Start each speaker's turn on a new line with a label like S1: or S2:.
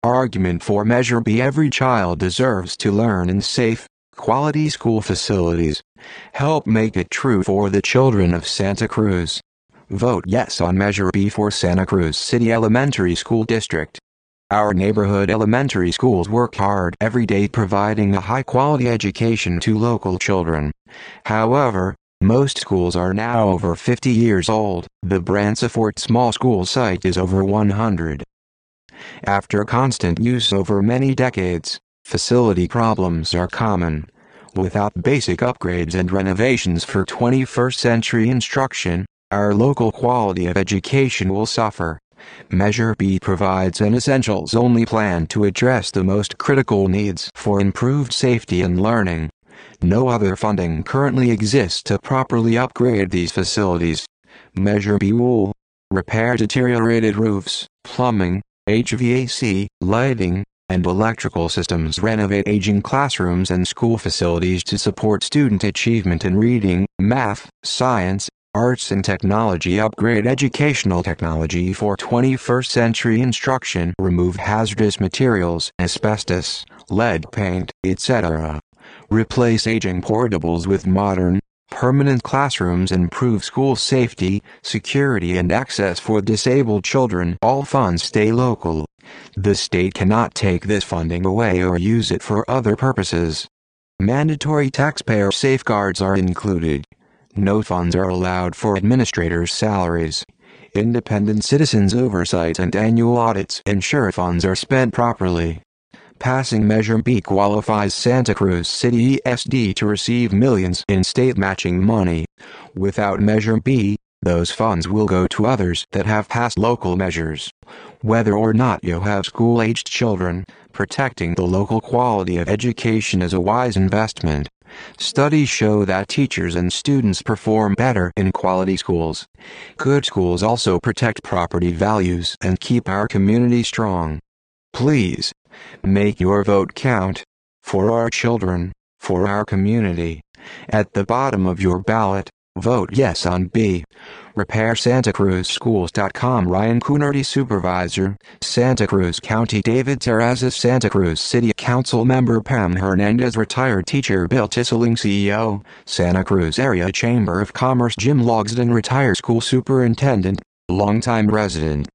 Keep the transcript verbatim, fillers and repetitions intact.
S1: Argument for Measure B. Every child deserves to learn in safe, quality school facilities. Help make it true for the children of Santa Cruz. Vote yes on Measure B for Santa Cruz City Elementary School District. Our neighborhood elementary schools work hard every day providing a high-quality education to local children. However, most schools are now over fifty years old. The Branciforte Small School site is over one hundred. After constant use over many decades, facility problems are common. Without basic upgrades and renovations for twenty-first century instruction, our local quality of education will suffer. Measure B provides an essentials-only plan to address the most critical needs for improved safety and learning. No other funding currently exists to properly upgrade these facilities. Measure B will repair deteriorated roofs, plumbing, H V A C, lighting, and electrical systems, renovate aging classrooms and school facilities to support student achievement in reading, math, science, arts and technology, upgrade educational technology for twenty-first century instruction, remove hazardous materials, asbestos, lead paint, et cetera. Replace aging portables with modern, permanent classrooms, improve school safety, security and access for disabled children. All funds stay local. The state cannot take this funding away or use it for other purposes. Mandatory taxpayer safeguards are included. No funds are allowed for administrators' salaries. Independent citizens' oversight and annual audits ensure funds are spent properly. Passing Measure B qualifies Santa Cruz City E S D to receive millions in state matching money. Without Measure B, those funds will go to others that have passed local measures. Whether or not you have school-aged children, protecting the local quality of education is a wise investment. Studies show that teachers and students perform better in quality schools. Good schools also protect property values and keep our community strong. Please, make your vote count. For our children, for our community. At the bottom of your ballot, vote yes on B. Repair Santa Cruz Schools dot com. Ryan Coonerty, Supervisor, Santa Cruz County. David Terrazas, Santa Cruz City Council Member. Pam Hernandez, Retired Teacher. Bill Tisseling, C E O, Santa Cruz Area Chamber of Commerce. Jim Logsdon, Retired School Superintendent, longtime resident.